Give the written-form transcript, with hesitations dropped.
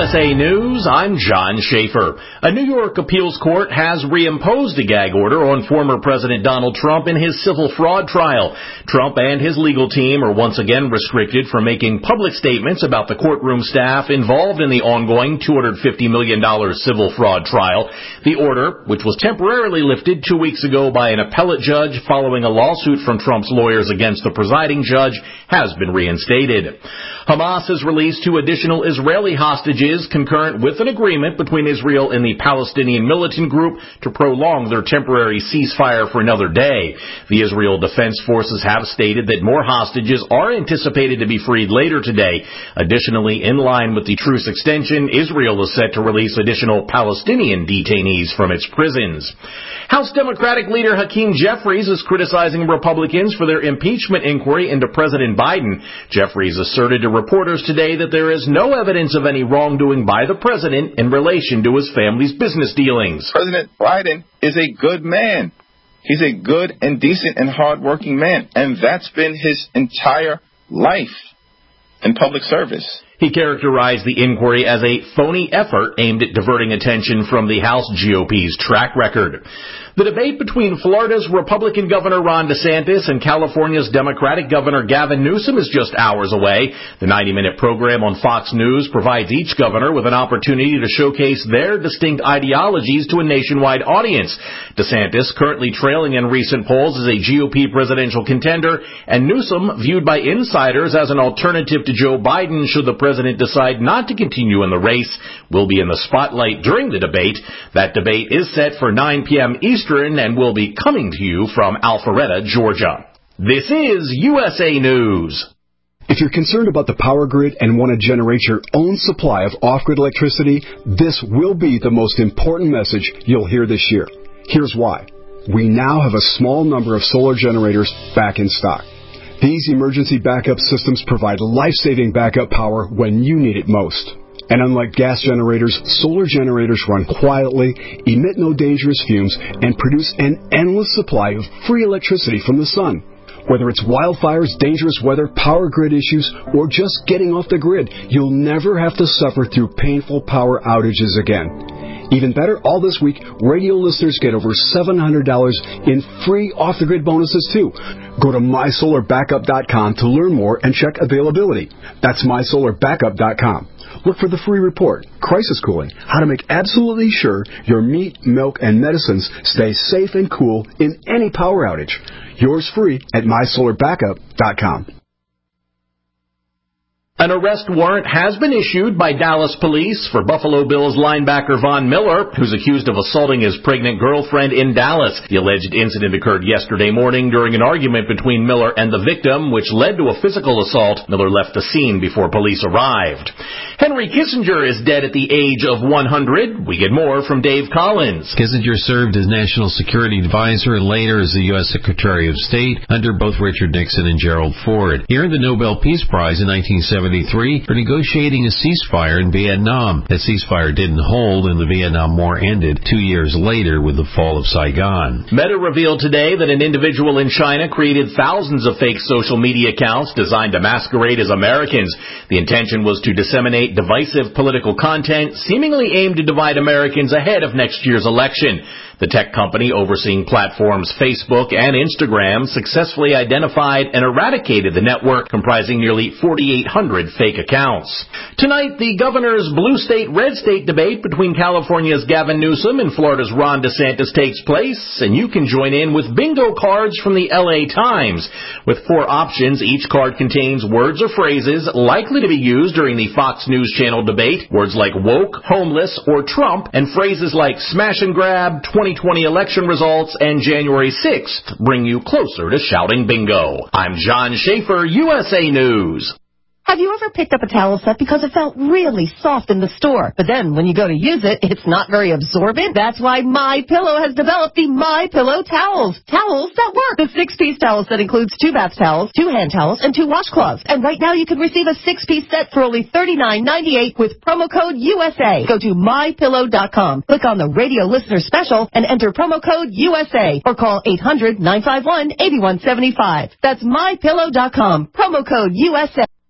USA News, I'm John Schaefer. A New York appeals court has reimposed a gag order on former President Donald Trump in his civil fraud trial. Trump and his legal team are once again restricted from making public statements about the courtroom staff involved in the ongoing $250 million civil fraud trial. The order, which was temporarily lifted 2 weeks ago by an appellate judge following a lawsuit from Trump's lawyers against the presiding judge, has been reinstated. Hamas has released 2 additional Israeli hostages concurrent with an agreement between Israel and the Palestinian militant group to prolong their temporary ceasefire for another day. The Israel Defense Forces have stated that more hostages are anticipated to be freed later today. Additionally, in line with the truce extension, Israel is set to release additional Palestinian detainees from its prisons. House Democratic leader Hakeem Jeffries is criticizing Republicans for their impeachment inquiry into President Biden. Jeffries asserted to reporters today that there is no evidence of any wrongdoing by the president in relation to his family's business dealings. President Biden is a good man. He's a good and decent and hardworking man, and that's been his entire life in public service. He characterized the inquiry as a phony effort aimed at diverting attention from the House GOP's track record. The debate between Florida's Republican Governor Ron DeSantis and California's Democratic Governor Gavin Newsom is just hours away. The 90-minute program on Fox News provides each governor with an opportunity to showcase their distinct ideologies to a nationwide audience. DeSantis, currently trailing in recent polls as a GOP presidential contender, and Newsom, viewed by insiders as an alternative to Joe Biden should the president decide not to continue in the race, will be in the spotlight during the debate. That debate is set for 9 p.m. Eastern and will be coming to you from Alpharetta, Georgia. This is USA News. If you're concerned about the power grid and want to generate your own supply of off-grid electricity, this will be the most important message you'll hear this year. Here's why. We now have a small number of solar generators back in stock. These emergency backup systems provide life-saving backup power when you need it most. And unlike gas generators, solar generators run quietly, emit no dangerous fumes, and produce an endless supply of free electricity from the sun. Whether it's wildfires, dangerous weather, power grid issues, or just getting off the grid, you'll never have to suffer through painful power outages again. Even better, all this week, radio listeners get over $700 in free off-the-grid bonuses, too. Go to MySolarBackup.com to learn more and check availability. That's MySolarBackup.com. Look for the free report, Crisis Cooling, how to make absolutely sure your meat, milk, and medicines stay safe and cool in any power outage. Yours free at MySolarBackup.com. An arrest warrant has been issued by Dallas police for Buffalo Bills linebacker Von Miller, who's accused of assaulting his pregnant girlfriend in Dallas. The alleged incident occurred yesterday morning during an argument between Miller and the victim, which led to a physical assault. Miller left the scene before police arrived. Henry Kissinger is dead at the age of 100. We get more from Dave Collins. Kissinger served as National Security Advisor and later as the U.S. Secretary of State under both Richard Nixon and Gerald Ford. He earned the Nobel Peace Prize in 1973 for negotiating a ceasefire in Vietnam. That ceasefire didn't hold and the Vietnam War ended 2 years later with the fall of Saigon. Meta revealed today that an individual in China created thousands of fake social media accounts designed to masquerade as Americans. The intention was to disseminate divisive political content seemingly aimed to divide Americans ahead of next year's election. The tech company overseeing platforms Facebook and Instagram successfully identified and eradicated the network comprising nearly 4,800 fake accounts. Tonight, the governor's blue state, red state debate between California's Gavin Newsom and Florida's Ron DeSantis takes place, and you can join in with bingo cards from the LA Times. With 4 options, each card contains words or phrases likely to be used during the Fox News Channel debate. Words like woke, homeless, or Trump, and phrases like smash and grab, 2020 election results, and January 6th bring you closer to shouting bingo. I'm John Schaefer, USA News. Have you ever picked up a towel set because it felt really soft in the store, but then when you go to use it, it's not very absorbent? That's why MyPillow has developed the MyPillow towels. Towels that work. The 6-piece towel set includes 2 bath towels, 2 hand towels, and 2 washcloths. And right now you can receive a 6-piece set for only $39.98 with promo code USA. Go to MyPillow.com. Click on the radio listener special and enter promo code USA or call 800-951-8175. That's MyPillow.com. Promo code USA.